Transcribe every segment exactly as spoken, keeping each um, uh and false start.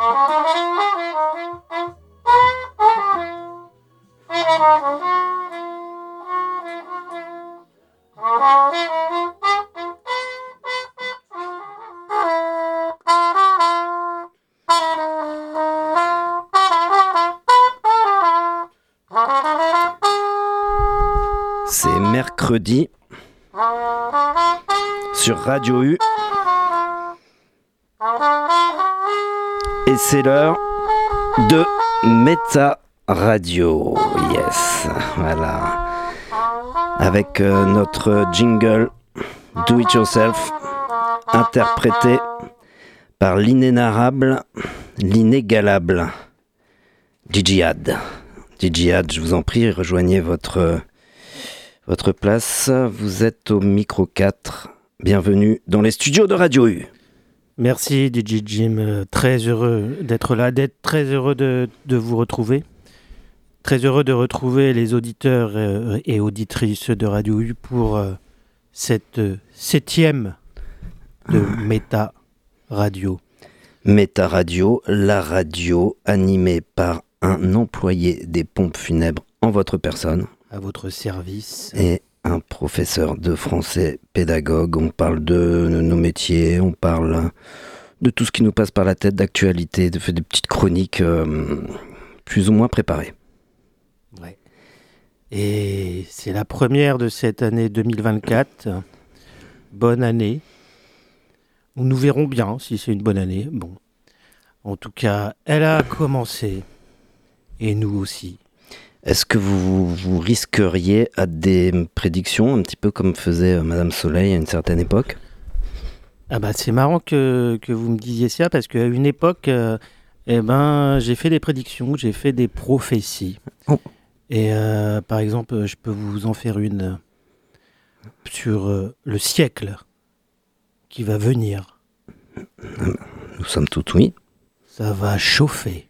C'est mercredi sur Radio U et c'est l'heure de Méta Radio. Yes, voilà. Avec euh, notre jingle Do It Yourself, interprété par l'inénarrable, l'inégalable Djihad. Djihad, je vous en prie, rejoignez votre, votre place. Vous êtes au micro quatre. Bienvenue dans les studios de Radio U. Merci D J Jim, euh, très heureux d'être là, d'être très heureux de, de vous retrouver. Très heureux de retrouver les auditeurs euh, et auditrices de Radio U pour euh, cette euh, septième de Méta Radio. Méta Radio, la radio animée par un employé des pompes funèbres en votre personne. À votre service. Et un professeur de français pédagogue. On parle de nos métiers, on parle de tout ce qui nous passe par la tête, d'actualité, de faire des petites chroniques euh, plus ou moins préparées. Ouais. Et c'est la première de cette année deux mille vingt-quatre. Bonne année. Nous verrons bien si c'est une bonne année. Bon. En tout cas, elle a commencé. Et nous aussi. Est-ce que vous, vous risqueriez à des prédictions, un petit peu comme faisait Madame Soleil à une certaine époque ? Ah bah c'est marrant que, que vous me disiez ça, parce qu'à une époque, euh, eh ben, j'ai fait des prédictions, j'ai fait des prophéties. Oh. Et euh, par exemple, je peux vous en faire une sur euh, le siècle qui va venir. Nous sommes tout oui. Ça va chauffer.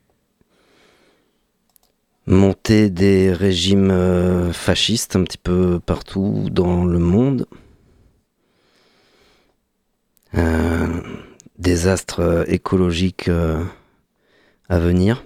Monter des régimes euh, fascistes un petit peu partout dans le monde. Euh, désastres écologiques euh, à venir.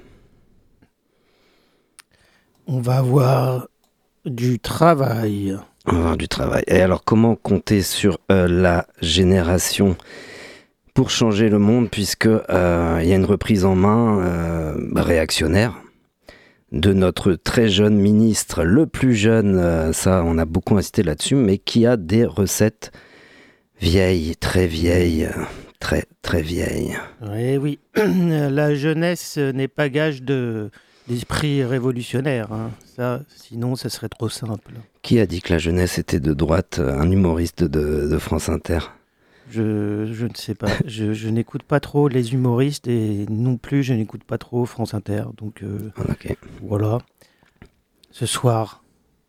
On va avoir du travail. On va avoir du travail. Et alors, comment compter sur euh, la génération pour changer le monde, puisque euh, y a une reprise en main euh, réactionnaire de notre très jeune ministre, le plus jeune, euh, ça on a beaucoup insisté là-dessus, mais qui a des recettes vieilles, très vieilles, très très vieilles. Oui, oui, la jeunesse n'est pas gage de, d'esprit révolutionnaire, hein. Ça, sinon ça serait trop simple. Qui a dit que la jeunesse était de droite, un humoriste de, de France Inter ? Je, je ne sais pas, je, je n'écoute pas trop les humoristes et non plus je n'écoute pas trop France Inter, donc euh, okay. Voilà. Ce soir,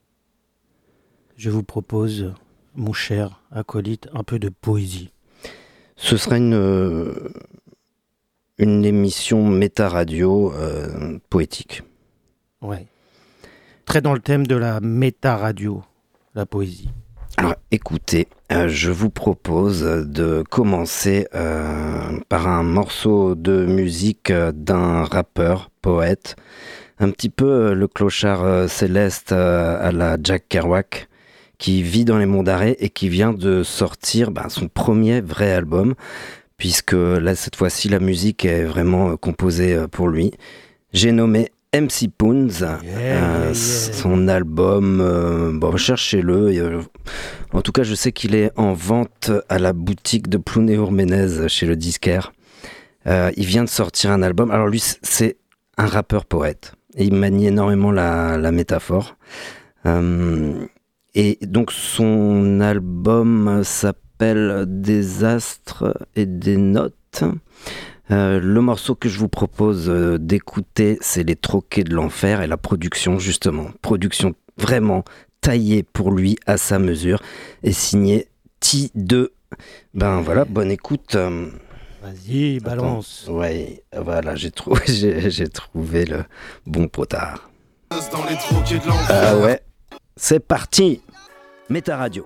je vous propose, mon cher acolyte, un peu de poésie. Ce sera une, euh, une émission méta-radio euh, poétique. Ouais. Très dans le thème de la méta-radio, la poésie. Alors écoutez, euh, je vous propose de commencer euh, par un morceau de musique euh, d'un rappeur, poète, un petit peu euh, le clochard euh, céleste euh, à la Jack Kerouac, qui vit dans les monts d'arrêt et qui vient de sortir bah, son premier vrai album, puisque là cette fois-ci la musique est vraiment euh, composée euh, pour lui. J'ai nommé M C Poons, yeah, euh, yeah. Son album, euh, bon, cherchez-le. Euh, en tout cas, je sais qu'il est en vente à la boutique de Plounéour-Ménez chez le disquaire. Euh, il vient de sortir un album. Alors lui, c'est un rappeur-poète. Et il manie énormément la, la métaphore. Euh, et donc, son album s'appelle Des astres et des notes. Euh, le morceau que je vous propose euh, d'écouter, c'est Les Troquets de l'Enfer et la production, justement. Production vraiment taillée pour lui à sa mesure et signée T deux. Ben voilà, bonne écoute. Vas-y, balance. Attends, ouais, voilà, j'ai trouvé, j'ai, j'ai trouvé le bon potard. Dans les troquets de l'enfer. Ah ouais, c'est parti. Méta Radio.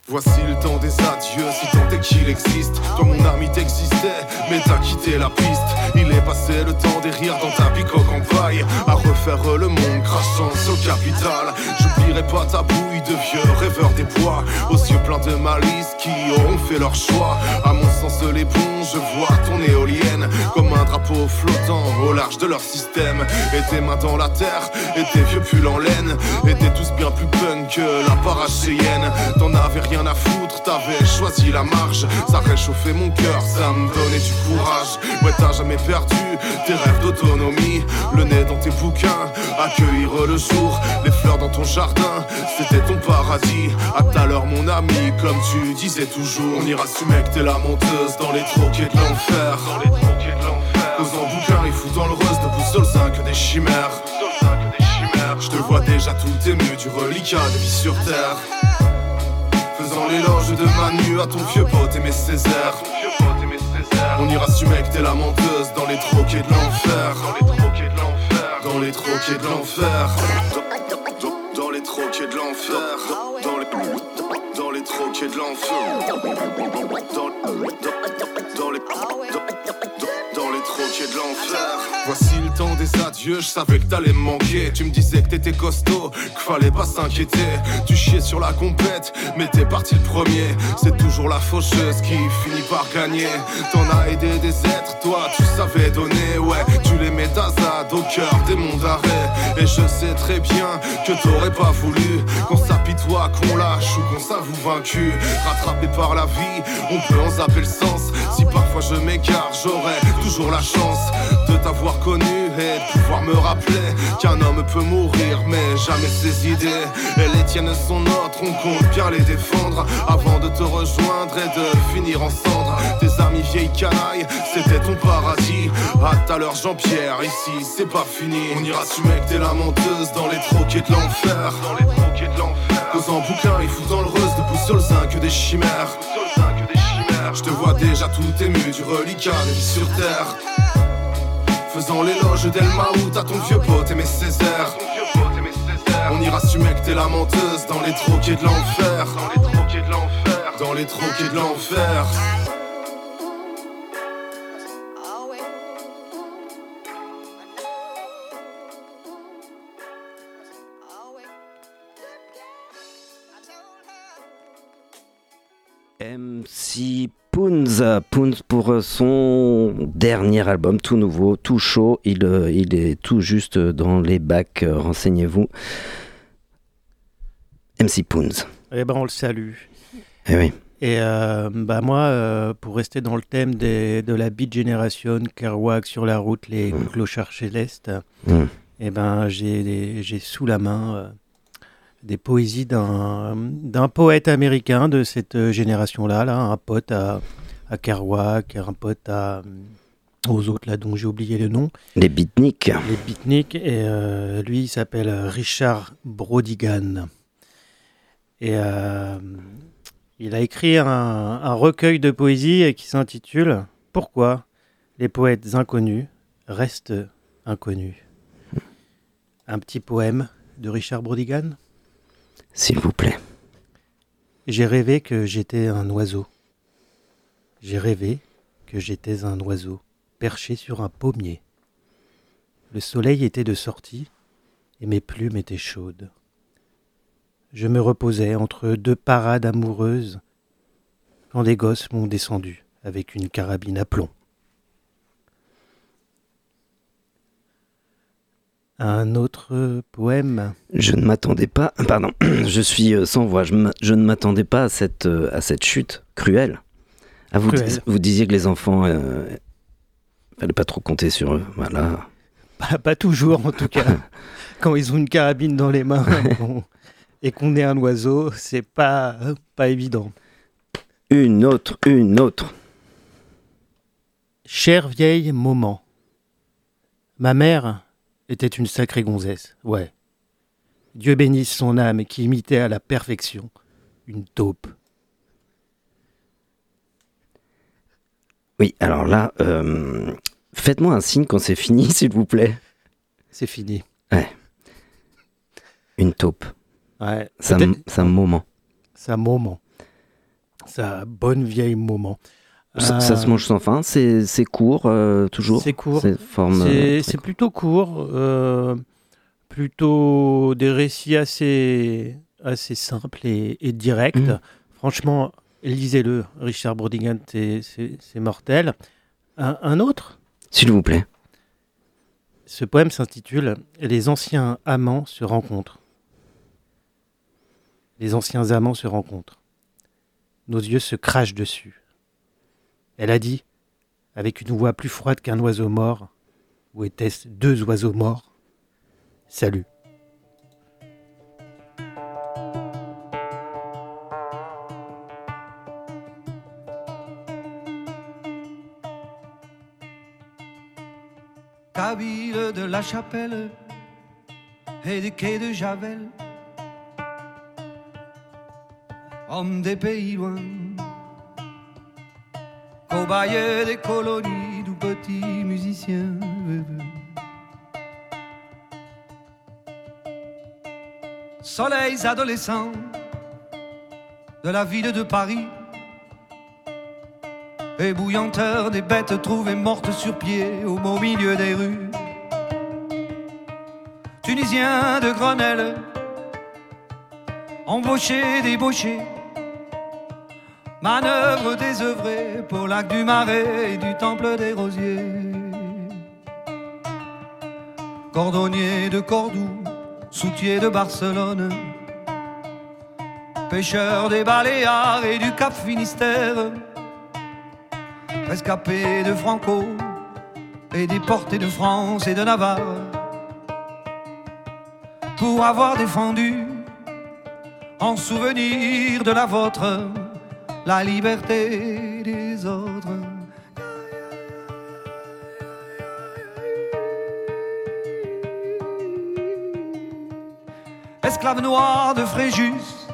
Voici le temps des adieux, si tant est qu'il existe. Toi mon ami t'existais, mais t'as quitté la piste. Il est passé le temps des rires dans ta bicoque en paille, à refaire le monde crachant sur le capital. J'oublierai pas ta bouille de vieux rêveurs des bois, aux yeux pleins de malice qui auront fait leur choix. À mon sens les bons, je vois ton éolienne comme un drapeau flottant au large de leur système. Et tes mains dans la terre, et tes vieux pulls en laine étaient tous bien plus punk que la parachéenne. T'en avais rien à foutre, t'avais choisi la marge. Ça réchauffait mon cœur, ça me donnait du courage. Ouais, t'as jamais perdu tes rêves d'autonomie. Le nez dans tes bouquins, accueillir le jour. Les fleurs dans ton jardin, c'était ton paradis. À tout à l'heure mon ami, comme tu disais toujours. On ira su mec, t'es la monteuse dans les troquets de l'enfer. Dans les troquets de l'enfer. Causant bouquin, il fout dans le rose de boussole zinc des chimères. Je te vois déjà tout ému du reliquat de vie sur terre. Faisant l'éloge de Manu à ton vieux pote aimé Césaire. On ira su mec, t'es la menteuse dans les troquets de l'enfer. Dans les troquets de l'enfer. Dans les troquets de l'enfer. Dans les troquets de l'enfer. Dans les dans les troquets de l'enfer. Dans dans les dans les troquets de l'enfer. Voici le temps des adieux, je savais que t'allais me manquer. Tu me disais que t'étais costaud, qu'il fallait pas s'inquiéter. Tu chiais sur la compète, mais t'es parti le premier. C'est toujours la faucheuse qui finit par gagner. T'en as aidé des êtres, toi tu savais donner. Ouais, tu les mets d'azad au cœur des mondes d'arrêt. Et je sais très bien que t'aurais pas voulu qu'on s'apitoie, qu'on lâche ou qu'on s'avoue vaincu. Rattrapé par la vie, on peut en zapper le sens. Si parfois je m'écarte, j'aurais toujours la chance de t'avoir connu et de pouvoir me rappeler qu'un homme peut mourir mais jamais ses idées. Et les tiennes sont nôtres, on compte bien les défendre avant de te rejoindre et de finir en cendres. Tes amis vieilles canailles, c'était ton paradis. À tout à l'heure Jean-Pierre, ici c'est pas fini. On ira su mec, t'es la menteuse dans les troquets de l'enfer. Dans les troquets de l'enfer. Causant bouquin, il fout dans le rose de boussole zinc des chimères. Je te vois déjà tout ému du reliquat de vie sur terre. Faisant l'éloge d'El Maout à ton vieux pote aimé Césaire. On ira su mec, t'es la menteuse dans les troquets de l'enfer. Dans les troquets de l'enfer. Dans les troquets de l'enfer. M C Poons, Poons pour son dernier album, tout nouveau, tout chaud. Il, il est tout juste dans les bacs, renseignez-vous. M C Poons. Eh ben, on le salue. Eh oui. Et euh, bah moi, euh, pour rester dans le thème des, de la Beat Generation, Kerouac sur la route, les mmh. clochards célestes, mmh. eh ben, j'ai, j'ai sous la main euh, des poésies d'un, d'un poète américain de cette génération-là, là, un pote à, à Kerouac, un pote à, aux autres là dont j'ai oublié le nom. Les beatniks. Les beatniks, et euh, lui il s'appelle Richard Brodigan. Et euh, il a écrit un, un recueil de poésie qui s'intitule « Pourquoi les poètes inconnus restent inconnus ?» Un petit poème de Richard Brodigan. S'il vous plaît. J'ai rêvé que j'étais un oiseau. J'ai rêvé que j'étais un oiseau perché sur un pommier. Le soleil était de sortie et mes plumes étaient chaudes. Je me reposais entre deux parades amoureuses quand des gosses m'ont descendu avec une carabine à plomb. Un autre poème. Je ne m'attendais pas, pardon, je suis sans voix, je, je ne m'attendais pas à cette, à cette chute cruelle. Ah, vous, Cruel. vous disiez que les enfants, euh, fallait pas trop compter sur eux, voilà. Pas, pas toujours en tout cas. Quand ils ont une carabine dans les mains bon, et qu'on est un oiseau, c'est pas, pas évident. Une autre, une autre. Chère vieille maman, ma mère était une sacrée gonzesse, ouais. Dieu bénisse son âme qui imitait à la perfection une taupe. Oui, alors là, euh, faites-moi un signe quand c'est fini, s'il vous plaît. C'est fini. Ouais. Une taupe. Ouais. C'est un, c'est un moment. C'est un moment. Ça, bonne vieille moment. Ça, euh, ça se mange sans fin, c'est, c'est court, euh, toujours. C'est court, c'est, forme, c'est, c'est plutôt court, euh, plutôt des récits assez, assez simples et, et directs. Mmh. Franchement, lisez-le, Richard Brautigan, c'est, c'est, c'est mortel. Un, un autre ? S'il vous plaît. Ce poème s'intitule « Les anciens amants se rencontrent ». Les anciens amants se rencontrent. Nos yeux se crachent dessus. Elle a dit, avec une voix plus froide qu'un oiseau mort, ou était-ce deux oiseaux morts ? Salut. Kabyle de la Chapelle et des quais de Javel, homme des pays loin, cobaye des colonies, d'où petits musiciens. Soleils adolescents de la ville de Paris, ébouillanteur des bêtes trouvées mortes sur pied au beau milieu des rues. Tunisiens de Grenelle, embauchés, débauchés, manœuvre désœuvrée pour l'acte du Marais et du temple des Rosiers. Cordonnier de Cordoue, soutier de Barcelone, pêcheur des Baléares et du Cap Finistère, rescapé de Franco et déporté de France et de Navarre, pour avoir défendu en souvenir de la vôtre la liberté des autres. Esclaves noirs de Fréjus,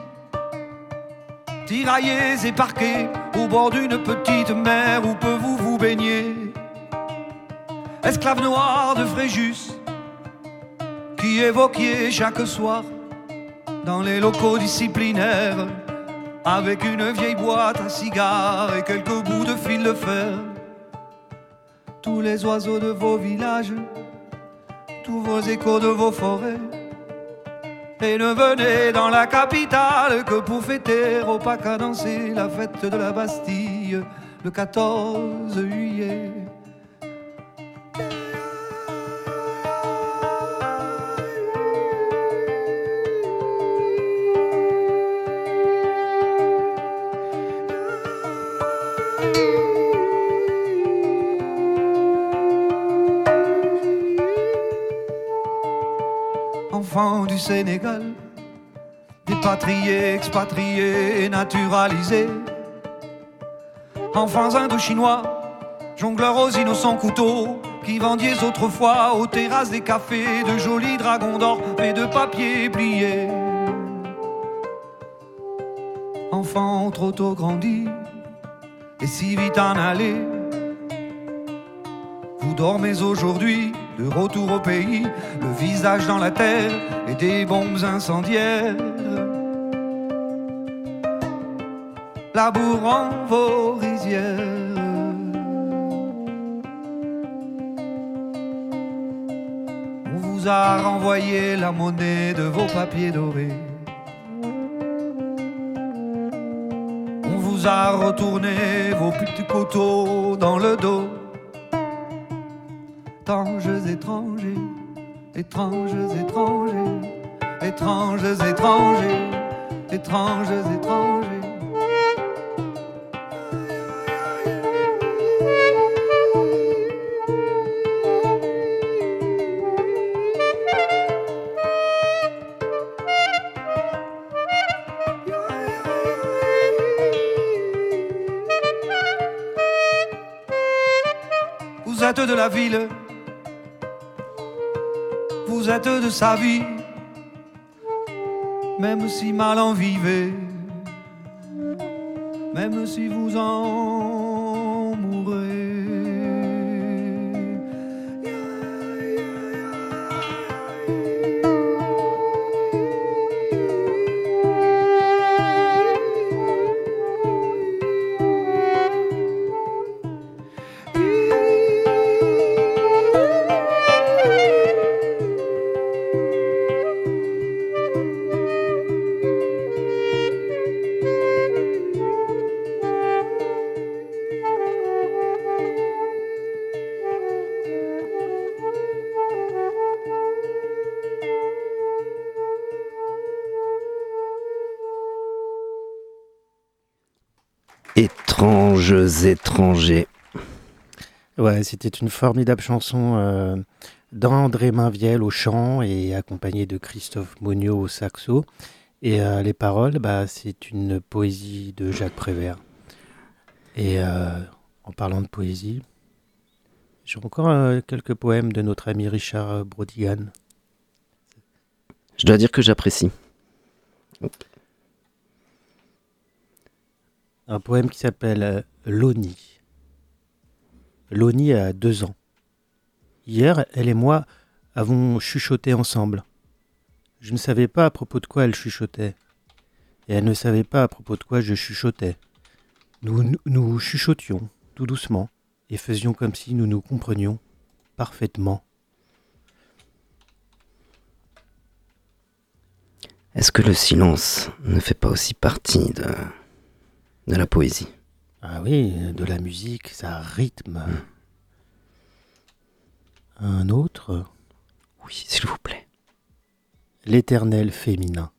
tiraillés et parqués au bord d'une petite mer où peu vous vous baignez. Esclaves noirs de Fréjus, qui évoquiez chaque soir dans les locaux disciplinaires, avec une vieille boîte à cigares et quelques bouts de fil de fer, tous les oiseaux de vos villages, tous vos échos de vos forêts, et ne venez dans la capitale que pour fêter au pas cadencé la fête de la Bastille le quatorze juillet. Enfants du Sénégal, dépatriés, expatriés, naturalisés, enfants indo-chinois, jongleurs aux innocents couteaux, qui vendiez autrefois aux terrasses des cafés de jolis dragons d'or et de papier plié. Enfants trop tôt grandis et si vite en allés, vous dormez aujourd'hui de retour au pays, le visage dans la terre et des bombes incendiaires. Labourant vos rizières, on vous a renvoyé la monnaie de vos papiers dorés. On vous a retourné vos petits couteaux dans le dos. Étranges étrangers, étranges étrangers, étranges étrangers, étranges étrangers. Vous êtes de la ville, vous êtes de sa vie, même si mal en vivez, même si vous en mourrez. Étranges étrangers. Ouais, c'était une formidable chanson euh, d'André Mainviel au chant et accompagné de Christophe Monio au saxo. Et euh, les paroles, bah, c'est une poésie de Jacques Prévert. Et euh, en parlant de poésie, j'ai encore euh, quelques poèmes de notre ami Richard Brodigan. Je dois dire que j'apprécie. Un poème qui s'appelle euh, Loni. Loni a deux ans. Hier, elle et moi avons chuchoté ensemble. Je ne savais pas à propos de quoi elle chuchotait. Et elle ne savait pas à propos de quoi je chuchotais. Nous, nous, nous chuchotions tout doucement et faisions comme si nous nous comprenions parfaitement. Est-ce que le silence ne fait pas aussi partie de, de la poésie ? Ah oui, de la musique, ça rythme. Mmh. Un autre ? Oui, s'il vous plaît. L'éternel féminin.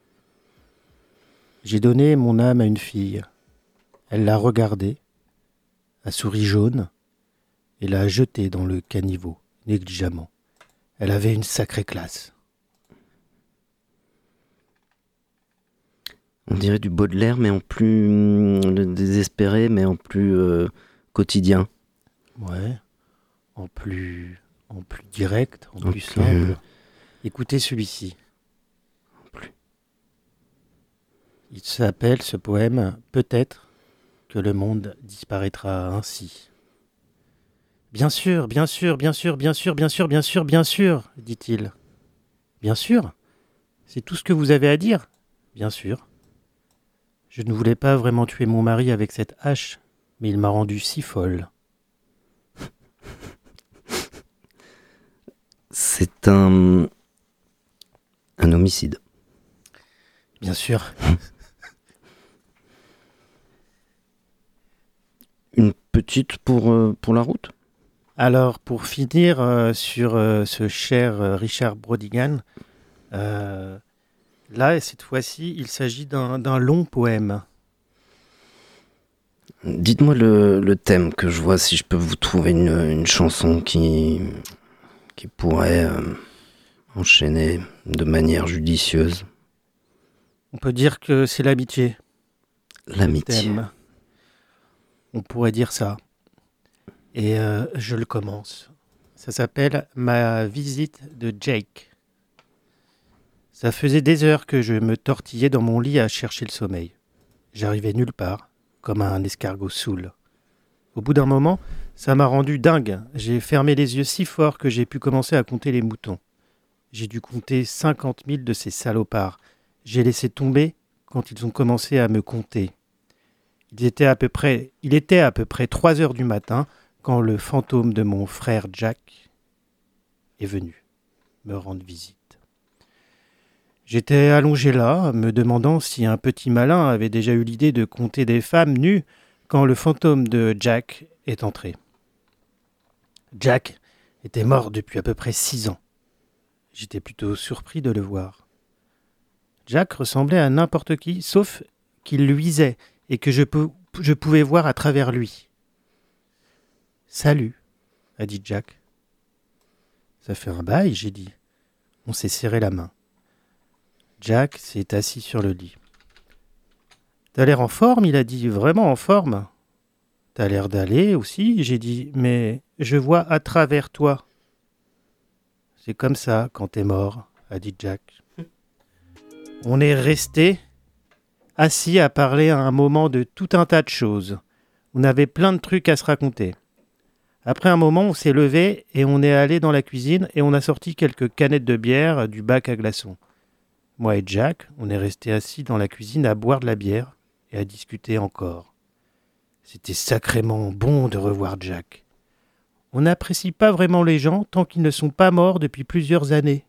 J'ai donné mon âme à une fille. Elle l'a regardée, a souri jaune, et l'a jetée dans le caniveau, négligemment. Elle avait une sacrée classe. On dirait du Baudelaire, mais en plus euh, désespéré, mais en plus euh, quotidien. Ouais, en plus, en plus direct, en, en plus simple. Plus... Écoutez celui-ci. En plus. Il s'appelle, ce poème, « Peut-être que le monde disparaîtra ainsi ». Bien sûr, bien sûr, bien sûr, bien sûr, bien sûr, bien sûr, bien sûr, dit-il. Bien sûr, c'est tout ce que vous avez à dire. Bien sûr. Je ne voulais pas vraiment tuer mon mari avec cette hache, mais il m'a rendu si folle. C'est un... un homicide. Bien sûr. Une petite pour, euh, pour la route ? Alors, pour finir euh, sur euh, ce cher euh, Richard Brodigan, euh, là, cette fois-ci, il s'agit d'un, d'un long poème. Dites-moi le, le thème, que je vois si je peux vous trouver une, une chanson qui, qui pourrait euh, enchaîner de manière judicieuse. On peut dire que c'est l'amitié. L'amitié. Thème. On pourrait dire ça. Et euh, je le commence. Ça s'appelle « Ma visite de Jake ». Ça faisait des heures que je me tortillais dans mon lit à chercher le sommeil. J'arrivais nulle part, comme un escargot saoul. Au bout d'un moment, ça m'a rendu dingue. J'ai fermé les yeux si fort que j'ai pu commencer à compter les moutons. J'ai dû compter cinquante mille de ces salopards. J'ai laissé tomber quand ils ont commencé à me compter. Il était à peu près, il était à peu près trois heures du matin quand le fantôme de mon frère Jack est venu me rendre visite. J'étais allongé là, me demandant si un petit malin avait déjà eu l'idée de compter des femmes nues quand le fantôme de Jack est entré. Jack était mort depuis à peu près six ans. J'étais plutôt surpris de le voir. Jack ressemblait à n'importe qui, sauf qu'il luisait et que je, pou- je pouvais voir à travers lui. « Salut », a dit Jack. « Ça fait un bail », j'ai dit. On s'est serré la main. Jack s'est assis sur le lit. « T'as l'air en forme », il a dit, « vraiment en forme. »« T'as l'air d'aller aussi », j'ai dit, « mais je vois à travers toi. »« C'est comme ça quand t'es mort », a dit Jack. On est resté assis à parler à un moment de tout un tas de choses. On avait plein de trucs à se raconter. Après un moment, on s'est levé et on est allé dans la cuisine et on a sorti quelques canettes de bière du bac à glaçons. Moi et Jack, on est restés assis dans la cuisine à boire de la bière et à discuter encore. C'était sacrément bon de revoir Jack. On n'apprécie pas vraiment les gens tant qu'ils ne sont pas morts depuis plusieurs années.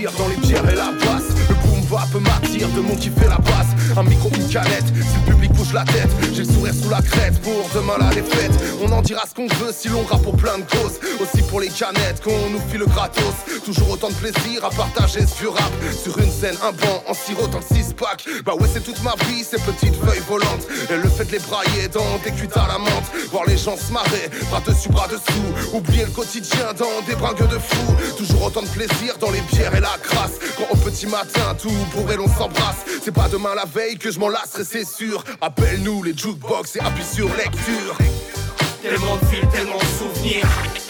plaisir dans les bières et la basse. Le boom bap m'attire, de mon qui fait la basse. Un micro, une canette, si le public bouge la tête, j'ai le sourire sous la crête pour demain la défaite. On en dira ce qu'on veut si l'on rappe pour plein de causes. Aussi pour les canettes qu'on nous file le gratos. Toujours autant de plaisir à partager ce vieux rap. Sur une scène, un banc, en sirotant le six-pack. Bah ouais, c'est toute ma vie, ces petites feuilles volantes. Et le fait de les brailler dans des cuites à la menthe. Voir les gens se marrer, bras dessus, bras dessous. Oublier le quotidien dans des bringues de fous. Toujours autant de plaisir dans les bières et la crasse. Quand au petit matin, tout bourré, l'on s'embrasse. C'est pas demain la veille que je m'en lasserai, c'est sûr. Appelle-nous les jukebox et appuie sur lecture. Tellement de fils, tellement de souvenirs.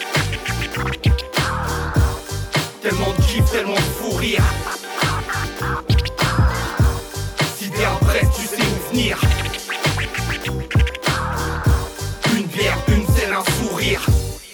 Tellement de kiff, tellement de fou rire. Si t'es un presse, tu sais où venir. Une bière, une scène, un sourire.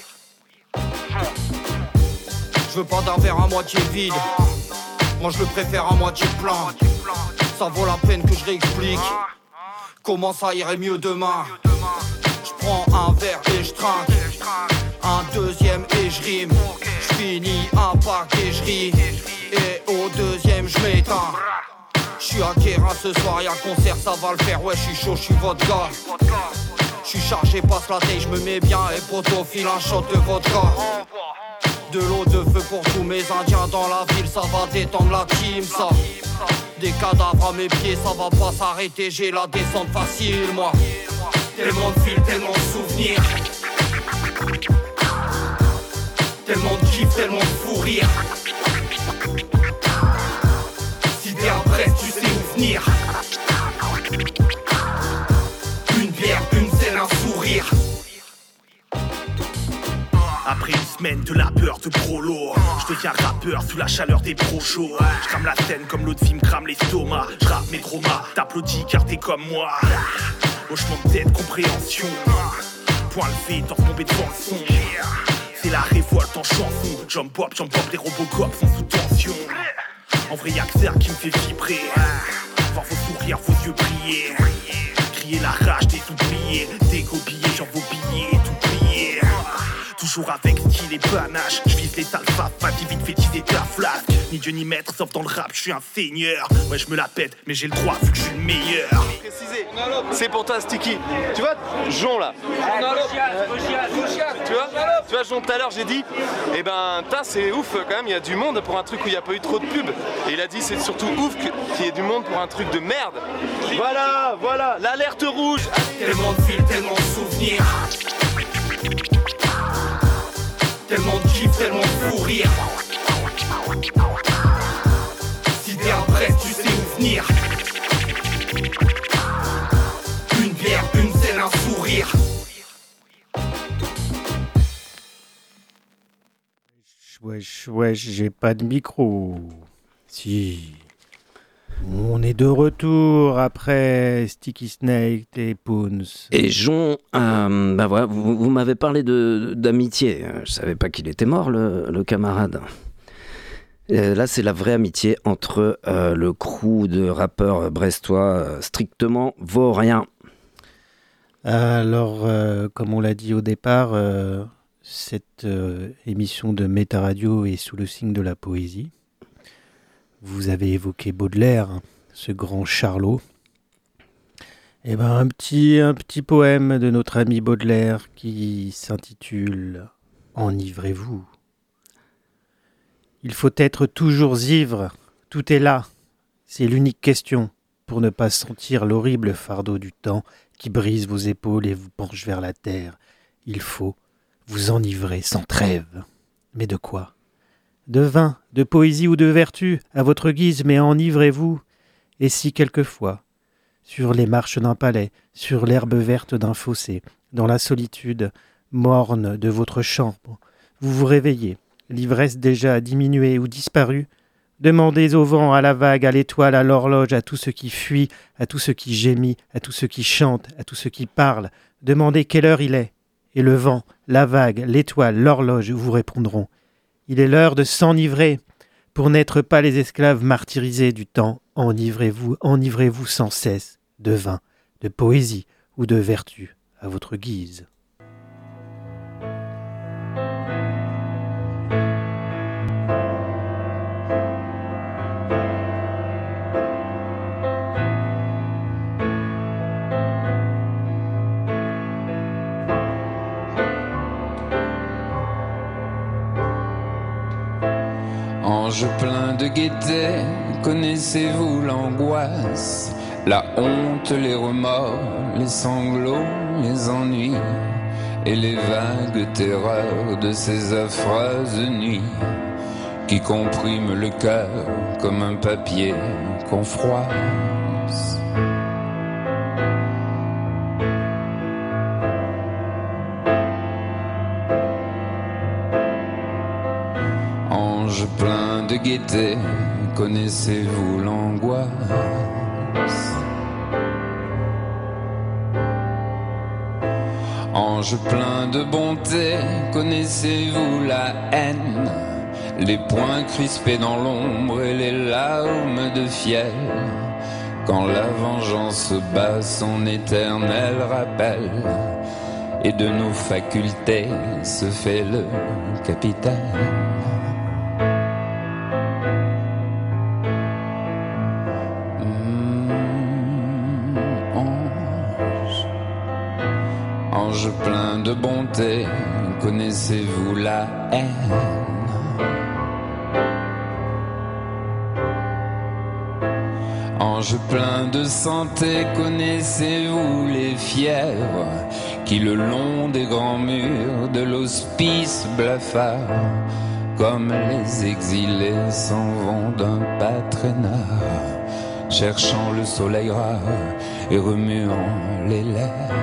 Je veux pas d'un verre à moitié vide. Moi je le préfère à moitié plein. Ça vaut la peine que je réexplique comment ça irait mieux demain. Je prends un verre et je trinque, un deuxième et je rime. Je finis un pack et je ris. Et au deuxième je m'éteins. Je suis à Guérin ce soir, y'a concert, ça va le faire. Ouais, je suis chaud, je suis votre gars. Je suis chargé, passe la taille, je me mets bien. Et poto file un shot de vodka. De l'eau de feu pour tous mes indiens dans la ville, ça va détendre la team, ça. Des cadavres à mes pieds, ça va pas s'arrêter, j'ai la descente facile, moi. Tellement de fils, tellement de souvenirs. Tellement de kiff, tellement de fou rire. Si t'es un presse, tu sais où venir. Une bière, une scène, un sourire. Après une semaine de labeur de prolo, je deviens rappeur sous la chaleur des pro-shows. Je crame la scène comme l'autre film crame l'estomac. Je rappe mes traumas, t'applaudis car t'es comme moi. Hochement de tête, compréhension. Point levé, t'en tombé devant le son. C'est la révolte en chanson. Jump pop, jump pop, les Robocop sont sous tension. En vrai y'a que ça qui me fait vibrer. Voir vos sourires, vos yeux briller. Crier la rage des oubliés. Dégobiller, j'en vos billets, tout plier. Toujours avec style et panache. Je vise les alphas, pas vite fait teaser ta flasque. Ni Dieu ni maître, sauf dans le rap, je suis un seigneur. Ouais, je me la pète, mais j'ai le droit vu que je suis le meilleur. Préciser, c'est pour toi Sticky. Tu vois, Jon là. On a tu vois, tu vois, Jon tout à l'heure j'ai dit, eh ben, tain, c'est ouf quand même, il y a du monde pour un truc où il n'y a pas eu trop de pub. Et il a dit, c'est surtout ouf qu'il y ait du monde pour un truc de merde. Voilà, voilà, l'alerte rouge. Tellement de fils, tellement de souvenirs. Tellement de kiff, tellement de fou rire. Si t'es un presse, tu sais où venir. Une bière, une scène, un sourire. Wesh, wesh, j'ai pas de micro. Si. On est de retour après Sticky Snake et Poons. Et Jon, euh, bah voilà, vous, vous m'avez parlé de, d'amitié. Je savais pas qu'il était mort, le, le camarade. Et là, c'est la vraie amitié entre euh, le crew de rappeurs brestois euh, strictement vaurien. Alors, euh, comme on l'a dit au départ, euh, cette euh, émission de Méta Radio est sous le signe de la poésie. Vous avez évoqué Baudelaire, ce grand charlot. Eh ben, un petit, un petit poème de notre ami Baudelaire qui s'intitule « Enivrez-vous ». Il faut être toujours ivre, tout est là. C'est l'unique question pour ne pas sentir l'horrible fardeau du temps qui brise vos épaules et vous penche vers la terre. Il faut vous enivrer sans trêve. Mais de quoi ? De vin, de poésie ou de vertu, à votre guise, mais enivrez-vous. Et si quelquefois, sur les marches d'un palais, sur l'herbe verte d'un fossé, dans la solitude morne de votre chambre, vous vous réveillez, l'ivresse déjà diminuée ou disparue, demandez au vent, à la vague, à l'étoile, à l'horloge, à tout ce qui fuit, à tout ce qui gémit, à tout ce qui chante, à tout ce qui parle, demandez quelle heure il est. Et le vent, la vague, l'étoile, l'horloge vous répondront. Il est l'heure de s'enivrer, pour n'être pas les esclaves martyrisés du temps. Enivrez-vous, enivrez-vous sans cesse de vin, de poésie ou de vertu à votre guise. Ange plein de gaieté, connaissez-vous l'angoisse, la honte, les remords, les sanglots, les ennuis et les vagues terreurs de ces affreuses nuits qui compriment le cœur comme un papier qu'on froisse. Ange plein de gaieté, connaissez-vous l'angoisse? Ange plein de bonté, connaissez-vous la haine? Les poings crispés dans l'ombre et les larmes de fiel, quand la vengeance bat son éternel rappel, et de nos facultés se fait le capitaine. Ange plein de bonté, connaissez-vous la haine? Ange plein de santé, connaissez-vous les fièvres qui le long des grands murs de l'hospice blafard, comme les exilés s'en vont d'un pas traînard, cherchant le soleil rare et remuant les lèvres.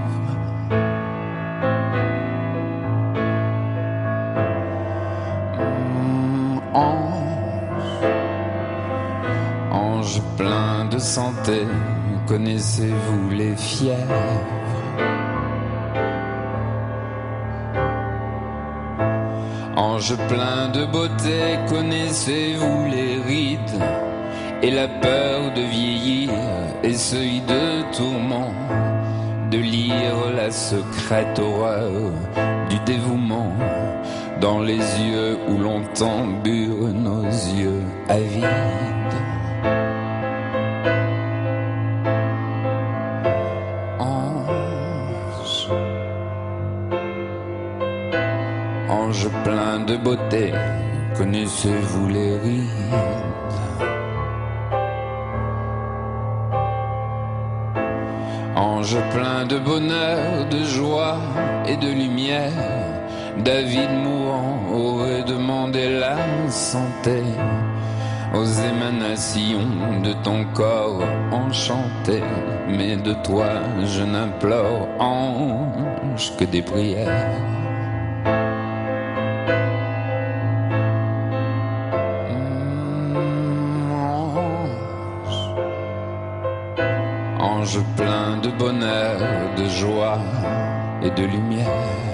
Ange plein de santé, connaissez-vous les fièvres? Ange plein de beauté, connaissez-vous les rides et la peur de vieillir et ce hideux tourment de lire la secrète horreur du dévouement dans les yeux où l'on tambure nos yeux avides. Ange, ange plein de beauté, connaissez-vous les rides? Ange plein de bonheur, de joie et de lumière, David mourant aurait demandé la santé aux émanations de ton corps enchanté. Mais de toi je n'implore, ange, que des prières. Ange plein de bonheur, de joie et de lumière.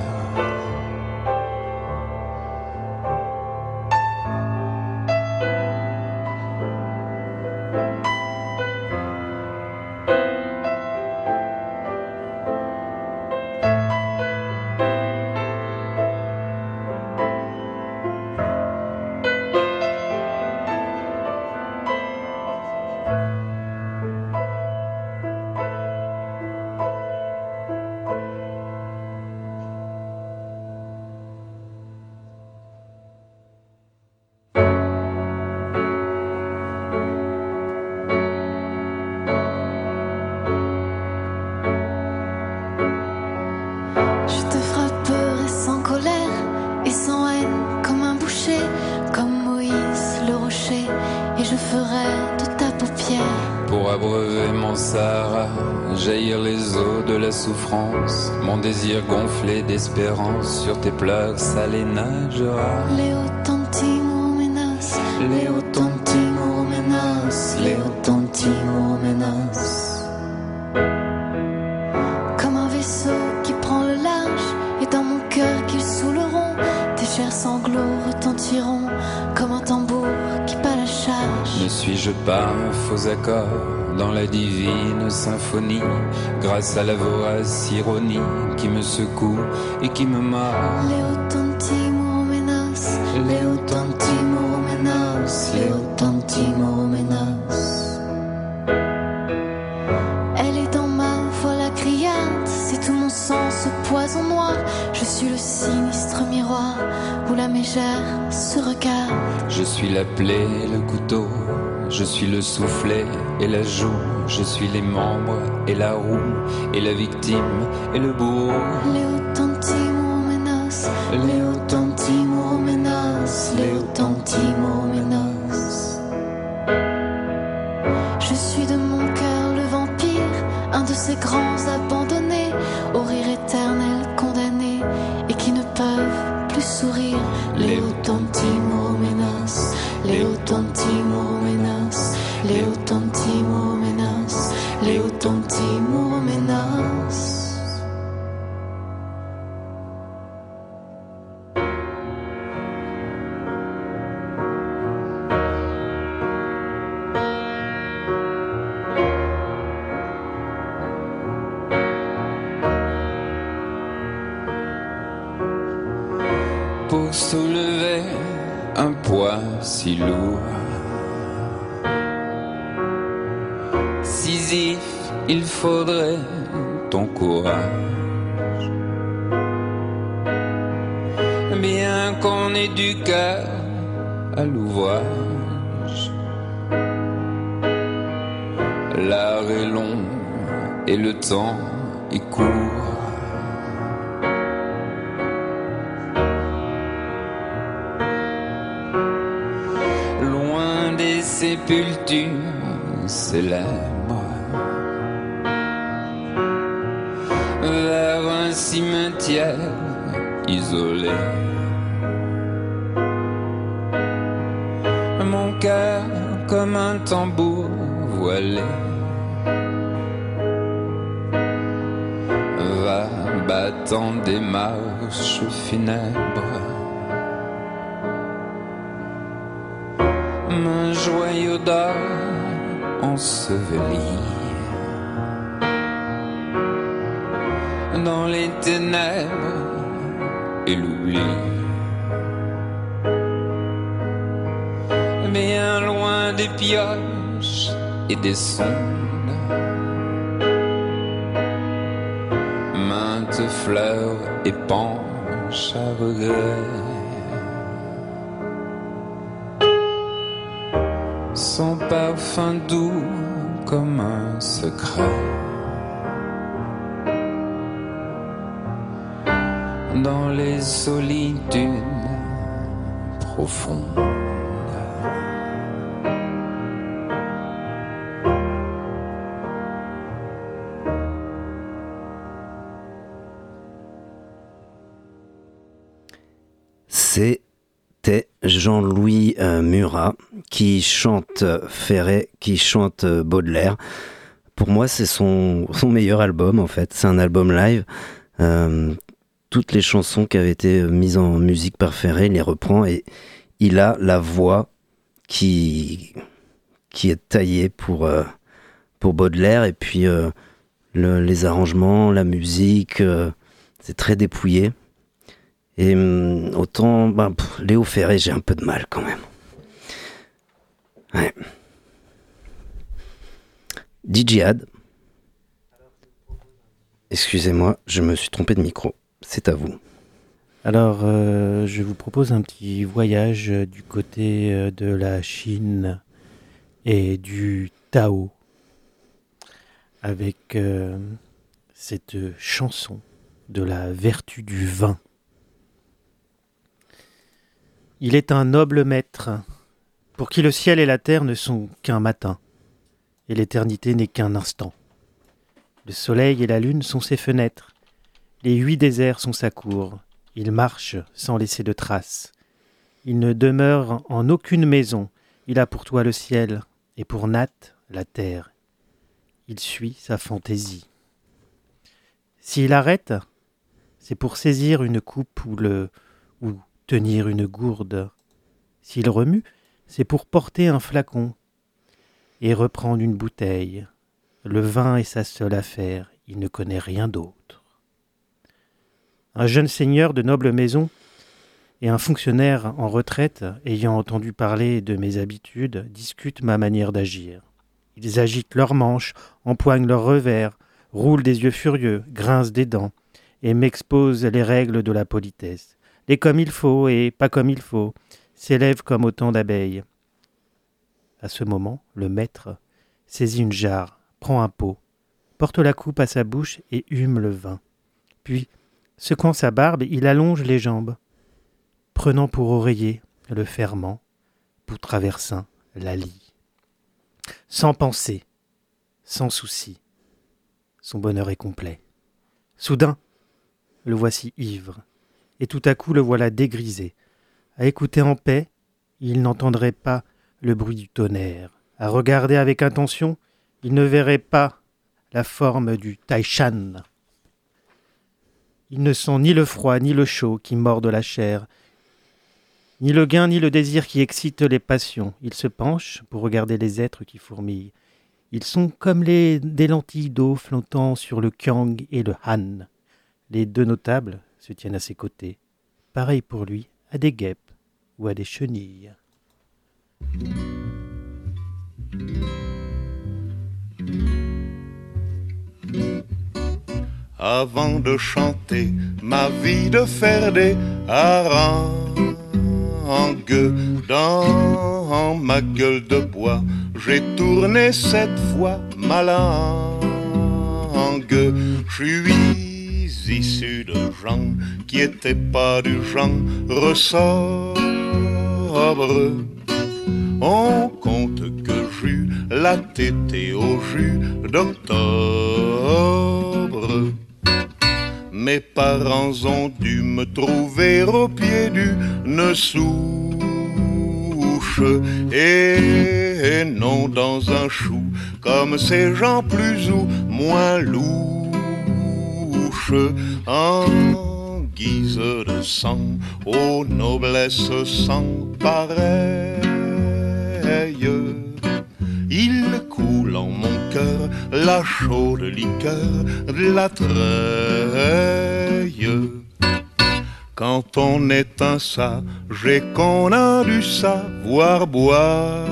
Souffrance, mon désir gonflé d'espérance sur tes pleurs salés nagera. Léo Tantimo menace, Léo Tantimo menace, Léo Tantimo menace. Comme un vaisseau qui prend le large et dans mon cœur qu'ils saouleront, tes chers sanglots retentiront comme un tambour qui bat la charge. Ne suis-je pas un faux accord dans la divine symphonie, grâce à la vorace ironie qui me secoue et qui me marre? Léo Tantimo menace, Léo Tantimo menace, Léo Tantimo menace. Elle est dans ma voix la criarde, c'est tout mon sang ce poison noir. Je suis le sinistre miroir où la mégère se regarde. Je suis la plaie, le couteau, je suis le soufflet et la joue, je suis les membres et la roue, et la victime et le bourreau. Léo Tantimouroménos, Léo Tantimouroménos, Léo Tantimouroménos. Je suis de mon cœur le vampire, un de ces grands abandonnés, au rire éternel condamnés, et qui ne peuvent plus sourire. Léo Tantimouroménos, Léo Tantimouroménos, Léo Tantimouroménos, Léo Tantimouroménos. Pour soulever un poids si lourd, Sisyphe, il faudrait ton courage. Bien qu'on ait du cœur à l'ouvrage, l'art est long et le temps est court. Sépulture célèbre, vers un cimetière isolé. Mon cœur comme un tambour voilé va battant des marches funèbres. Un joyau d'or enseveli dans les ténèbres et l'oubli. Bien loin des pioches et des sondes, maintes fleurs épanches à regret. Son parfum doux comme un secret, dans les solitudes profondes. C'était Jean-Louis euh, Murat qui chante Ferré, qui chante Baudelaire. Pour moi, c'est son, son meilleur album, en fait. C'est un album live. Euh, toutes les chansons qui avaient été mises en musique par Ferré, il les reprend et il a la voix qui, qui est taillée pour, euh, pour Baudelaire. Et puis, euh, le, les arrangements, la musique, euh, c'est très dépouillé. Et euh, autant, bah, pff, Léo Ferré, j'ai un peu de mal quand même. Ouais. Djihad. Excusez-moi, je me suis trompé de micro. C'est à vous. Alors, euh, je vous propose un petit voyage du côté de la Chine et du Tao avec euh, cette chanson de la vertu du vin. Il est un noble maître, pour qui le ciel et la terre ne sont qu'un matin, et l'éternité n'est qu'un instant. Le soleil et la lune sont ses fenêtres, les huit déserts sont sa cour. Il marche sans laisser de traces. Il ne demeure en aucune maison, il a pour toi le ciel, et pour natte la terre. Il suit sa fantaisie. S'il arrête, c'est pour saisir une coupe ou le... ou tenir une gourde. S'il remue, c'est pour porter un flacon et reprendre une bouteille. Le vin est sa seule affaire, il ne connaît rien d'autre. Un jeune seigneur de noble maison et un fonctionnaire en retraite, ayant entendu parler de mes habitudes, discutent ma manière d'agir. Ils agitent leurs manches, empoignent leurs revers, roulent des yeux furieux, grincent des dents, et m'expose les règles de la politesse. Les comme il faut et pas comme il faut s'élèvent comme autant d'abeilles. À ce moment, le maître saisit une jarre, prend un pot, porte la coupe à sa bouche et hume le vin. Puis, secouant sa barbe, il allonge les jambes, prenant pour oreiller le ferment, pour traversin la lie. Sans pensée, sans souci, son bonheur est complet. Soudain, le voici ivre, et tout à coup le voilà dégrisé. À écouter en paix, il n'entendrait pas le bruit du tonnerre. À regarder avec intention, il ne verrait pas la forme du Taishan. Il ne sent ni le froid ni le chaud qui mordent la chair, ni le gain ni le désir qui excite les passions. Il se penche pour regarder les êtres qui fourmillent. Ils sont comme les, des lentilles d'eau flottant sur le Kiang et le Han. Les deux notables se tiennent à ses côtés, pareil pour lui à des guêpes ou à des chenilles. Avant de chanter ma vie de faire des harangues dans ma gueule de bois, j'ai tourné cette fois ma langue. Je suis issu de gens qui étaient pas du genre sobre. On compte que j'eus la tétée au jus d'octobre. Mes parents ont dû me trouver au pied d'une souche et non dans un chou, comme ces gens plus ou moins louches. En guise de sang, aux noblesses sans pareil, il coule en mon cœur la chaude liqueur de la treille. Quand on est un sage et qu'on a dû savoir boire,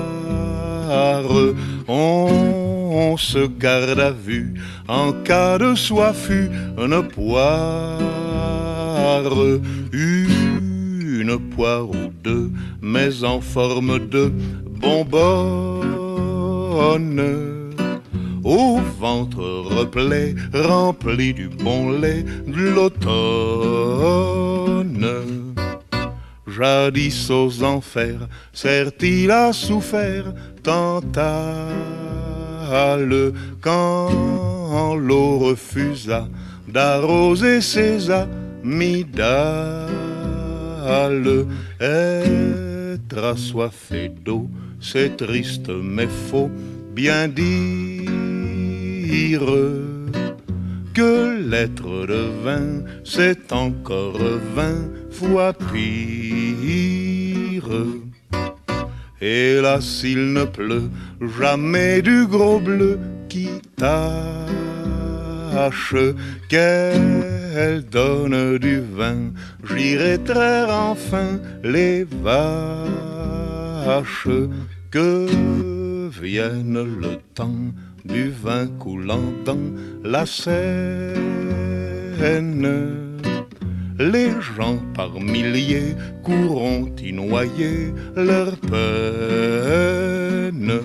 on, on se garde à vue en cas de soif, une poire, une poire ou deux, mais en forme de bonbonne, au ventre replet, rempli du bon lait de l'automne. Jadis aux enfers, certes il a souffert Tantale, quand l'eau refusa d'arroser ses amygdales. Être assoiffé d'eau, c'est triste mais faut bien dire que l'être de vin, c'est encore vingt fois pire. Hélas, il ne pleut jamais du gros bleu qui tâche, qu'elle donne du vin, j'irai traire enfin les vaches, que vienne le temps du vin coulant dans la Seine. Les gens par milliers courront y noyer leur peine.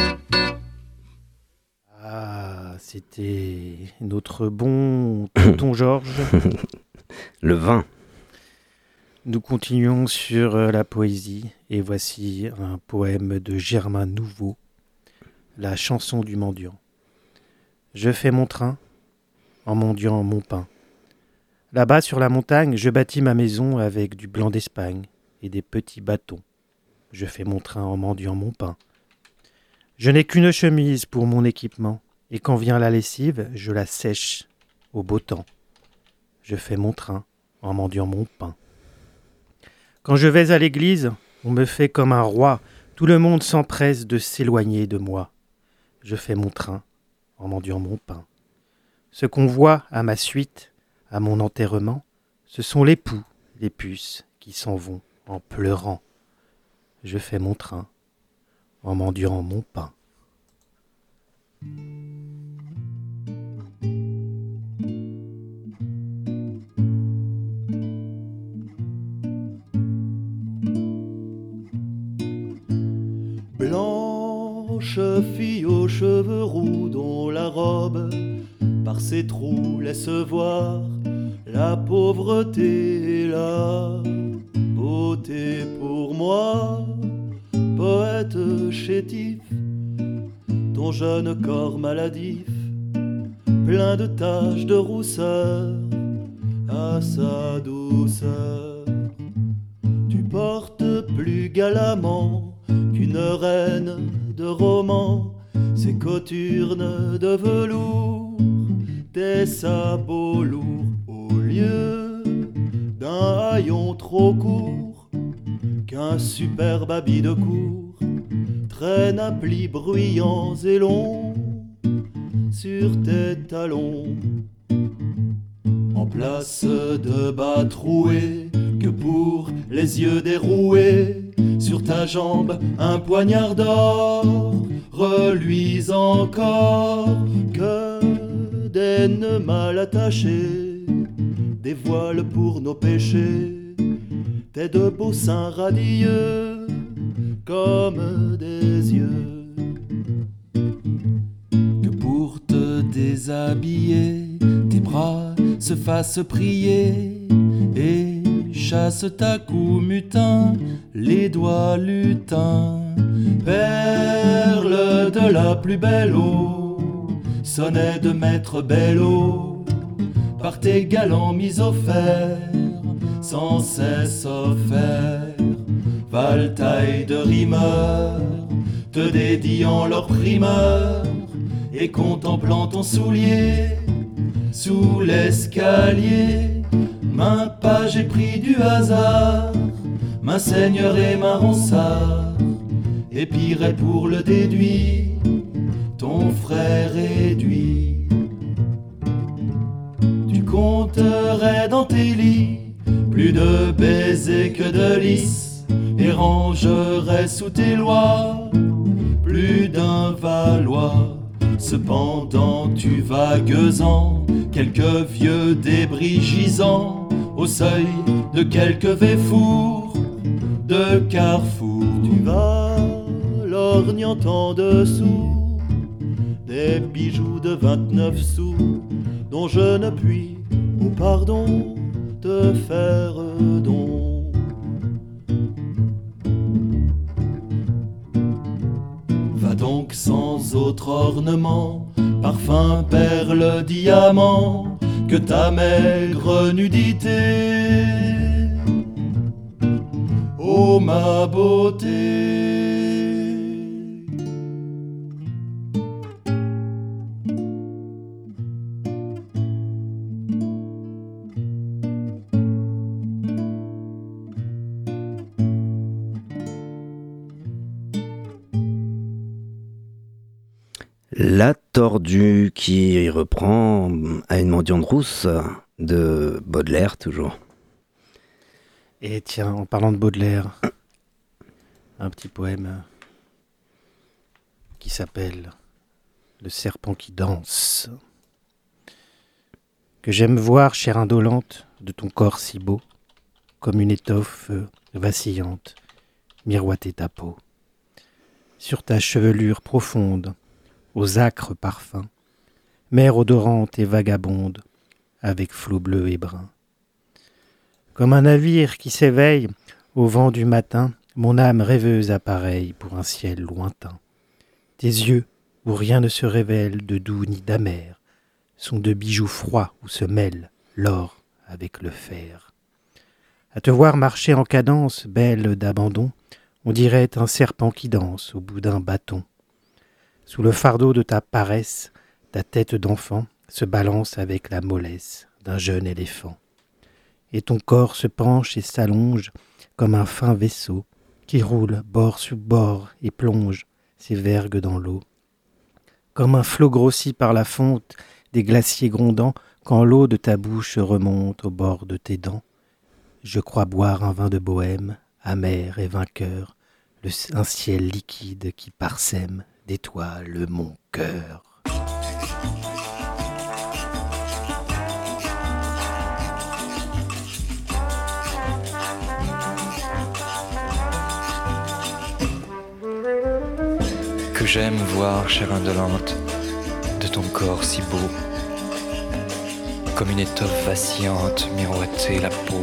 Ah, c'était notre bon tonton Georges. Le vin. Nous continuons sur la poésie et voici un poème de Germain Nouveau, la chanson du mendiant. Je fais mon train en mendiant mon pain. Là-bas sur la montagne, je bâtis ma maison avec du blanc d'Espagne et des petits bâtons. Je fais mon train en mendiant mon pain. Je n'ai qu'une chemise pour mon équipement et quand vient la lessive, je la sèche au beau temps. Je fais mon train en mendiant mon pain. Quand je vais à l'église, on me fait comme un roi. Tout le monde s'empresse de s'éloigner de moi. Je fais mon train en mendiant mon pain. Ce qu'on voit à ma suite, à mon enterrement, ce sont les poux, les puces qui s'en vont en pleurant. Je fais mon train en mendiant mon pain. blanche fille aux cheveux roux dont la robe par ses trous laisse voir la pauvreté et la beauté. Pour moi, poète chétif, ton jeune corps maladif, plein de taches de rousseur, à sa douceur. Tu portes plus galamment qu'une reine de roman ces cothurnes de velours, tes sabots lourds au lieu d'un haillon trop court qu'un superbe habit de cour traîne à plis bruyants et longs sur tes talons. En place de bas troués, que pour les yeux déroués, sur ta jambe un poignard d'or reluise encore, que des nœuds mal attachés dévoilent pour nos péchés tes deux beaux seins radieux comme des yeux. Que pour te déshabiller, tes bras se fassent prier et chasse ta cou mutin, les doigts lutins. Perle de la plus belle eau, sonnet de maître Bello, par tes galants mis au fer, sans cesse offert. Valtaille de rimeurs, te dédiant leur primeur, et contemplant ton soulier sous l'escalier. Main page et pris du hasard, main seigneur et main ronsard, épierait pour le déduit ton frère réduit. Tu compterais dans tes lits plus de baisers que de lys, et rangerais sous tes lois plus d'un Valois. Cependant tu vagues-en quelques vieux débris gisants au seuil de quelques véfours de carrefour. Tu vas lorgnant en dessous des bijoux de vingt-neuf sous dont je ne puis, ou pardon, te faire don. Va donc sans autre ornement, parfum, perle, diamant, que ta maigre nudité. Ô ma beauté. La tordue qui reprend à une mendiante rousse de Baudelaire toujours. Et tiens, en parlant de Baudelaire, un petit poème qui s'appelle Le serpent qui danse. Que j'aime voir, chère indolente, de ton corps si beau, comme une étoffe vacillante, miroiter ta peau. Sur ta chevelure profonde, aux âcres parfums, mer odorante et vagabonde, avec flots bleus et bruns. Comme un navire qui s'éveille au vent du matin, mon âme rêveuse appareille pour un ciel lointain. Tes yeux, où rien ne se révèle de doux ni d'amer, sont de bijoux froids où se mêlent l'or avec le fer. À te voir marcher en cadence, belle d'abandon, on dirait un serpent qui danse au bout d'un bâton. Sous le fardeau de ta paresse, ta tête d'enfant se balance avec la mollesse d'un jeune éléphant. Et ton corps se penche et s'allonge comme un fin vaisseau qui roule bord sur bord et plonge ses vergues dans l'eau. Comme un flot grossi par la fonte des glaciers grondants quand l'eau de ta bouche remonte au bord de tes dents. Je crois boire un vin de bohème, amer et vainqueur, le, un ciel liquide qui parsème d'étoiles mon cœur. Que j'aime voir, chair indolente, de ton corps si beau, comme une étoffe vacillante miroiter la peau.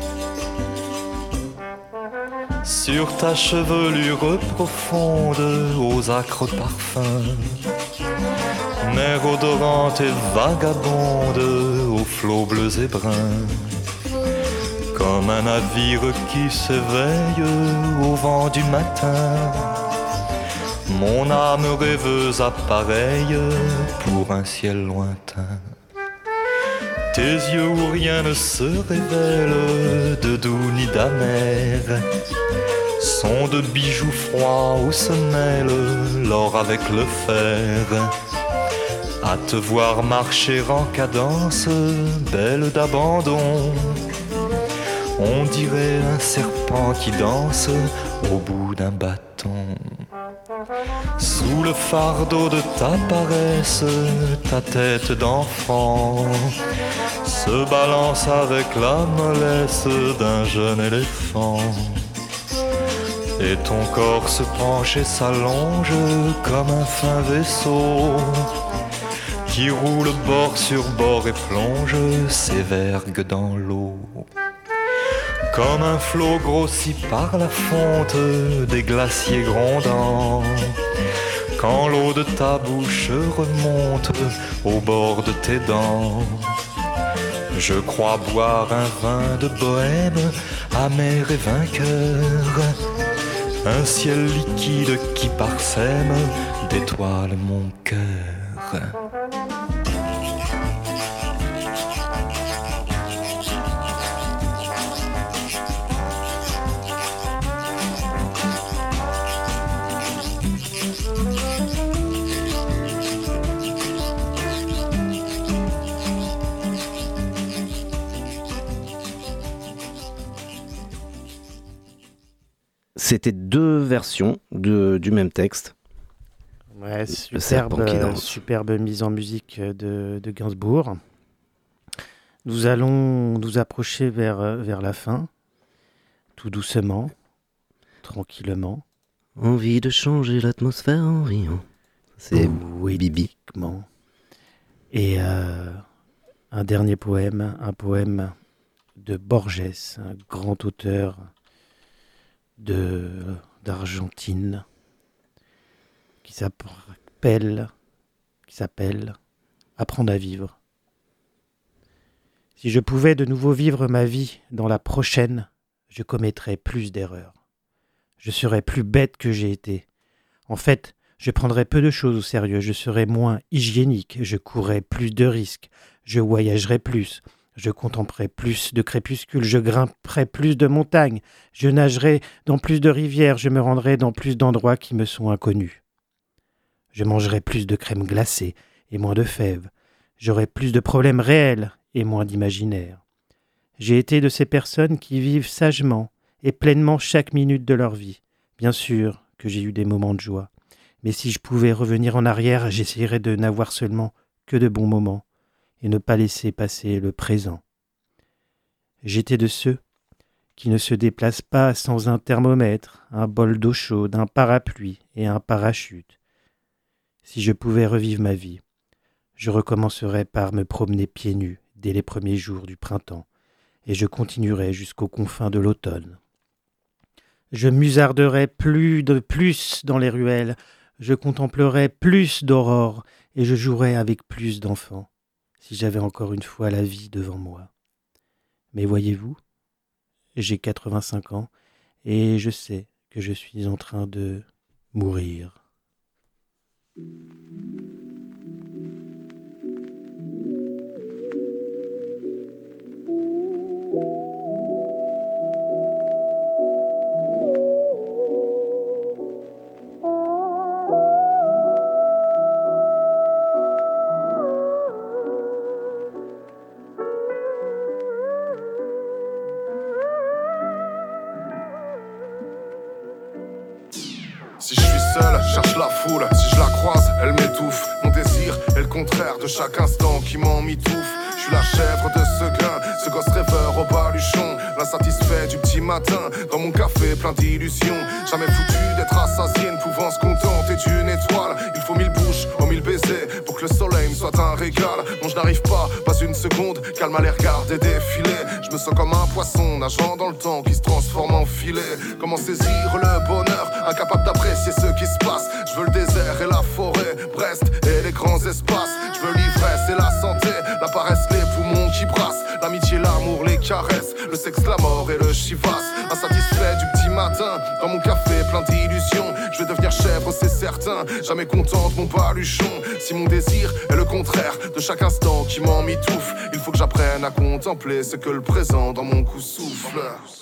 Sur ta chevelure profonde, aux acres parfums, mer odorante et vagabonde, aux flots bleus et bruns, comme un navire qui s'éveille au vent du matin, mon âme rêveuse appareille pour un ciel lointain. Tes yeux où rien ne se révèle, de doux ni d'amer, sont de bijoux froids où se mêle l'or avec le fer. À te voir marcher en cadence, belle d'abandon, on dirait un serpent qui danse au bout d'un bâton. Sous le fardeau de ta paresse, ta tête d'enfant se balance avec la mollesse d'un jeune éléphant. Et ton corps se penche et s'allonge comme un fin vaisseau qui roule bord sur bord et plonge ses vergues dans l'eau. Comme un flot grossi par la fonte des glaciers grondants, quand l'eau de ta bouche remonte au bord de tes dents. Je crois boire un vin de bohème, amer et vainqueur, un ciel liquide qui parsème d'étoiles mon cœur. C'était deux versions de, du même texte. Ouais, superbe, superbe mise en musique de, de Gainsbourg. Nous allons nous approcher vers, vers la fin, tout doucement, tranquillement. Envie de changer l'atmosphère en riant. C'est oui, Bibi. Et euh, un dernier poème, un poème de Borges, un grand auteur de d'Argentine, qui s'appelle qui s'appelle Apprendre à vivre. Si je pouvais de nouveau vivre ma vie dans la prochaine, je commettrais plus d'erreurs. Je serais plus bête que j'ai été. En fait, je prendrais peu de choses au sérieux, je serais moins hygiénique, je courrais plus de risques, je voyagerais plus. Je contemplerai plus de crépuscules, je grimperai plus de montagnes, je nagerai dans plus de rivières, je me rendrai dans plus d'endroits qui me sont inconnus. Je mangerai plus de crème glacée et moins de fèves, j'aurai plus de problèmes réels et moins d'imaginaires. J'ai été de ces personnes qui vivent sagement et pleinement chaque minute de leur vie. Bien sûr que j'ai eu des moments de joie, mais si je pouvais revenir en arrière, j'essayerais de n'avoir seulement que de bons moments, et ne pas laisser passer le présent. J'étais de ceux qui ne se déplacent pas sans un thermomètre, un bol d'eau chaude, un parapluie et un parachute. Si je pouvais revivre ma vie, je recommencerais par me promener pieds nus dès les premiers jours du printemps, et je continuerais jusqu'aux confins de l'automne. Je musarderais plus de plus dans les ruelles, je contemplerais plus d'aurores, et je jouerais avec plus d'enfants. Si j'avais encore une fois la vie devant moi. Mais voyez-vous, j'ai quatre-vingt-cinq ans et je sais que je suis en train de mourir. Si je suis seul, cherche la foule. Si je la croise, elle m'étouffe. Mon désir est le contraire de chaque instant qui m'emmitouffe. Je suis la chèvre de ce gain, ce gosse rêveur au baluchon, l'insatisfait du petit matin, dans mon café plein d'illusions. Jamais foutu d'être assasié, ne pouvant se contenter d'une étoile. Il faut mille bouches, oh mille baisers, pour que le soleil me soit un régal. Non, je n'arrive pas, pas une seconde, calme à les regarder défiler. Je me sens comme un poisson nageant dans le temps qui se transforme en filet. Comment saisir le bonheur, incapable d'apprécier ce qui se passe. Je veux le désert et la forêt, Brest et les grands espaces. Je veux l'ivresse et la santé, la paresse, les poumons qui brassent. L'amitié, l'amour, les caresses, le sexe, la mort et le chivas. Insatisfait du petit matin, dans mon café plein d'illusions. Je vais devenir chèvre, c'est certain, jamais content de mon baluchon. Si mon désir est le contraire de chaque instant qui m'en mitoufle, il faut que j'apprenne à contempler ce que le présent dans mon cou souffle.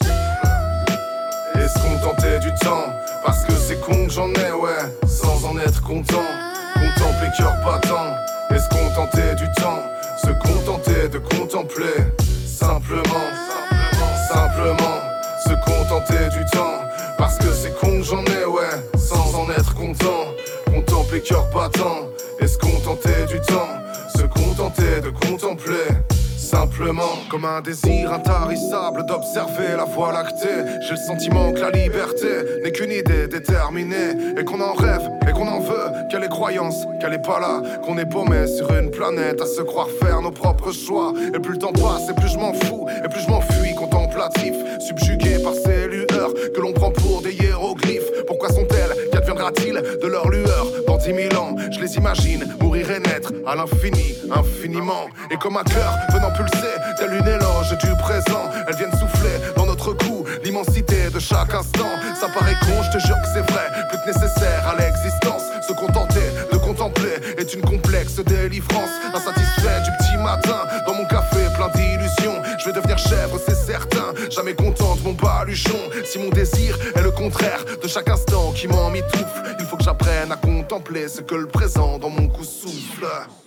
Et se contenter du temps, parce que c'est con que j'en ai, ouais, sans en être content. Contempler cœur battant, et se contenter du temps, se contenter de contempler, simplement, simplement, se contenter du temps, parce que c'est con que j'en ai, ouais, sans en être content. Contempler cœur battant, et se contenter du temps, se contenter de contempler, simplement, comme un désir intarissable d'observer la voie lactée. J'ai le sentiment que la liberté n'est qu'une idée déterminée, et qu'on en rêve, et qu'on en veut, qu'elle est croyance, qu'elle est pas là, qu'on est paumé sur une planète à se croire faire nos propres choix. Et plus le temps passe, et plus je m'en fous, et plus je m'enfuis contemplatif, subjugué par ces lueurs que l'on prend pour des hiéroglyphes. Pourquoi sont-elles? Qu'adviendra-t-il de leur lueur dans dix mille ans? Je les imagine mourir et naître à l'infini, infiniment. Et comme un cœur venant pulser, telle une éloge du présent, elles viennent souffler dans notre cou l'immensité de chaque instant. Ça paraît con, je te jure que c'est vrai, plus que nécessaire à l'existence. Se contenter de contempler est une complexe délivrance. Insatisfait du petit matin, dans mon café plein d'illusions. Je vais devenir chèvre, c'est certain, jamais content de mon baluchon. Si mon désir est le contraire de chaque instant qui m'en mitoufle, il faut que j'apprenne à contempler ce que le présent dans mon cou souffle.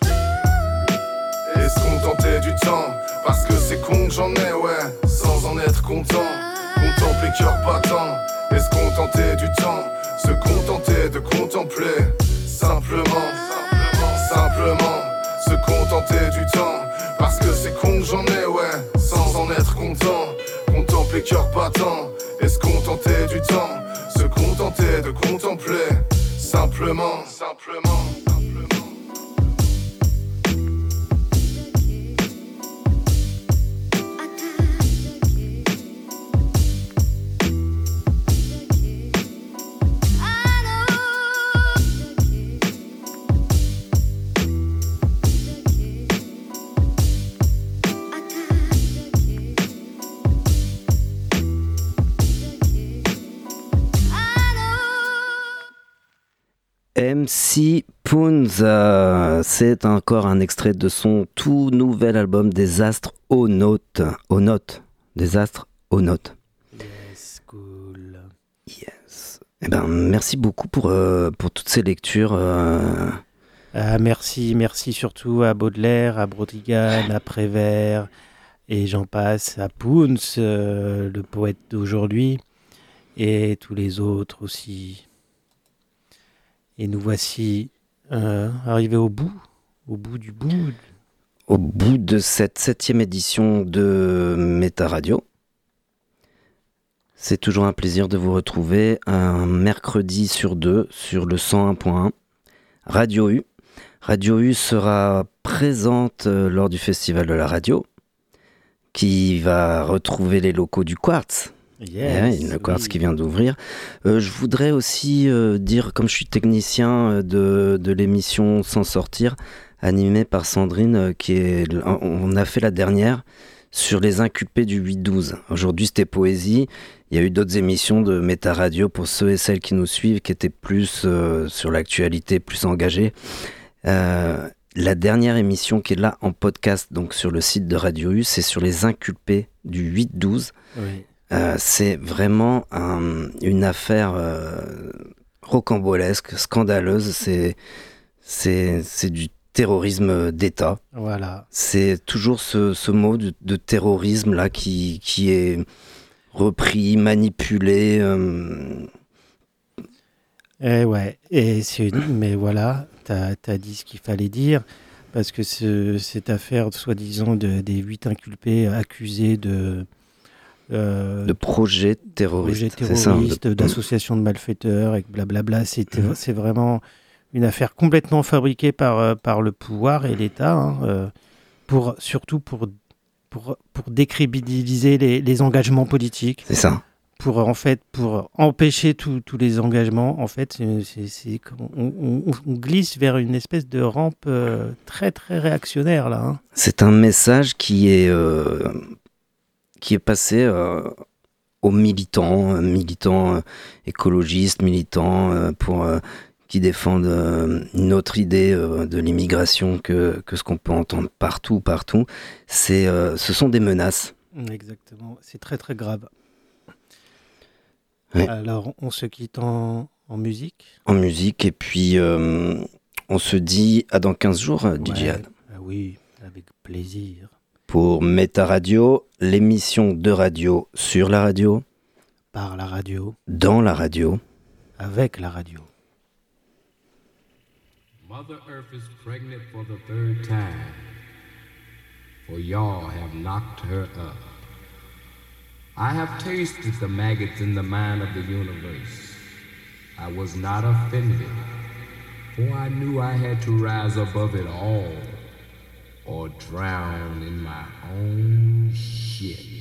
Et se contenter du temps, parce que c'est con que j'en ai, ouais, sans en être content. Contempler cœur battant, et se contenter du temps, se contenter de contempler, simplement, simplement, se contenter du temps, parce que c'est con que j'en ai, ouais, sans en être content. Contempler cœur battant, et se contenter du temps, se contenter de contempler, simplement, simplement. M C Poons, euh, c'est encore un extrait de son tout nouvel album Désastre aux notes. Aux notes. Désastre aux notes. Yes, cool. Yes. Eh ben, merci beaucoup pour, euh, pour toutes ces lectures. Euh... Ah, merci, merci surtout à Baudelaire, à Brotigan, à Prévert, et j'en passe, à Poons, euh, le poète d'aujourd'hui, et tous les autres aussi. Et nous voici euh, arrivés au bout, au bout du bout. Au bout de cette septième édition de Méta Radio. C'est toujours un plaisir de vous retrouver un mercredi sur deux sur le cent un point un. Radio U. Radio U sera présente lors du Festival de la radio, qui va retrouver les locaux du Quartz. Yes, ouais, le Quartz oui. qui vient d'ouvrir. Euh, je voudrais aussi euh, dire, comme je suis technicien de, de l'émission Sans Sortir, animée par Sandrine, euh, qui est, on a fait la dernière sur les inculpés du huit douze. Aujourd'hui, c'était poésie. Il y a eu d'autres émissions de Méta Radio pour ceux et celles qui nous suivent, qui étaient plus euh, sur l'actualité, plus engagés. Euh, la dernière émission qui est là en podcast, donc sur le site de Radio U, c'est sur les inculpés du huit douze. Oui. Euh, c'est vraiment un, une affaire euh, rocambolesque, scandaleuse. C'est, c'est, c'est du terrorisme d'État. Voilà. C'est toujours ce, ce mot de, de terrorisme là qui, qui est repris, manipulé. Euh... Et ouais. Et c'est une... mais voilà, t'as, t'as dit ce qu'il fallait dire. parce que ce, cette affaire, soi-disant, de, des huit inculpés accusés de... Euh, de projets terroristes, projet terroriste, c'est ça, de... d'associations de malfaiteurs, et blablabla, c'est, mmh. c'est vraiment une affaire complètement fabriquée par, par le pouvoir et l'État, hein, euh, pour, surtout pour, pour, pour décrédibiliser les, les engagements politiques. C'est ça. Pour, en fait, pour empêcher tous les engagements, en fait, c'est, c'est, c'est, on, on, on glisse vers une espèce de rampe euh, très, très réactionnaire, là. Hein. C'est un message qui est, euh, qui est passé euh, aux militants, militants euh, écologistes, militants euh, pour, euh, qui défendent euh, une autre idée euh, de l'immigration que, que ce qu'on peut entendre partout, partout. C'est, euh, ce sont des menaces. Exactement, c'est très, très grave. Oui. Alors, on se quitte en, en musique. En musique, et puis euh, on se dit à dans quinze jours, ouais. D J Anne. Ah oui, avec plaisir. Pour Méta Radio, l'émission de radio sur la radio. Par la radio. Dans la radio. Avec la radio. Mother Earth is pregnant for the third time, for y'all have knocked her up. I have tasted the maggots in the mind of the universe. I was not offended, for I knew I had to rise above it all, or drown in my own shit.